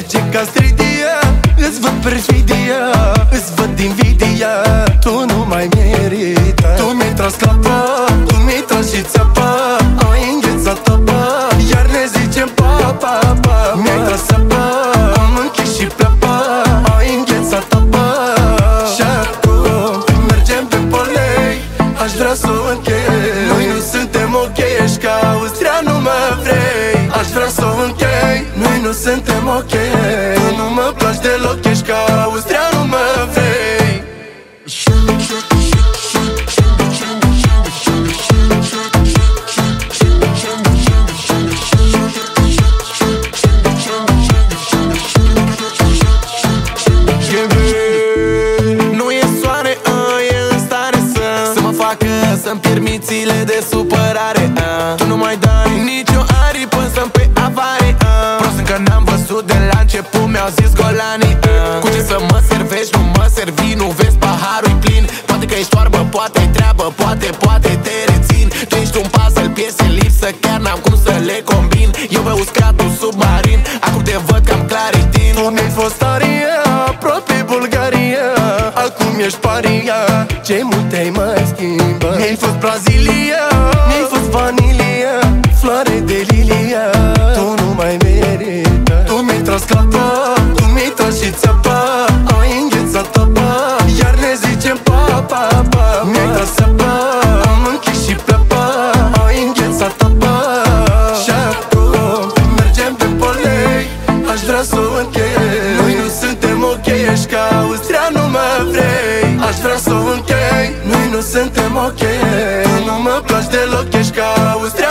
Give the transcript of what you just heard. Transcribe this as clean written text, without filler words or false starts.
plece ca stridia. Îți văd perfidia, îți văd invidia. Tu nu mai merită. Tu mi-ai tras clapa, tu mi-ai tras și țeapa. Ai înghețat apa, iar ne zicem pa, pa, pa. Mi-ai tras apa, am închis și pleapa. Ai înghețat apa și acum mergem pe polei. Aș vrea să o închei. Noi nu suntem ok, ești ca Austria, nu mă vrei. Aș vrea să o închei. Noi nu suntem ok. Tu nu mă placi deloc, ești ca Austria, nu mă vrei. Să-mi pierd mințile de supărare. Tu nu mai dai nicio aripă să-mi pe avare. Prost încă n-am văzut de la început, mi-au zis golanii. Cu ce să mă servești, nu mă servi, nu vezi paharul-i plin. Poate că ești oarbă, poate-i treabă, poate te rețin. Tu ești un puzzle, piese lipsă, chiar n-am cum să le combin. Eu pe uscatul submarin, acum te văd cam claritin. Tu mi-ai fost aria, aproape Bulgaria. Acum ești paria, ce mult te-ai mai schimbat. Mi-ai fost Brazilia, mi-ai fost vanilia, floare de lilia. Tu nu mai merită. Tu mi-ai tras clapa, tu mi-ai tras și țeapa. Ai înghețat apa, iar ne zicem pa, pa, pa. Mi-ai tras apa, am închis și pleapa. Ai înghețat apa și acum mergem pe polei. Aș vrea să o închei. Noi nu suntem ok, ești ca Austria, nu mă vrei. Aș vrea să o închei. Noi nu suntem ok. Tu nu mă placi deloc, ești ca Austria.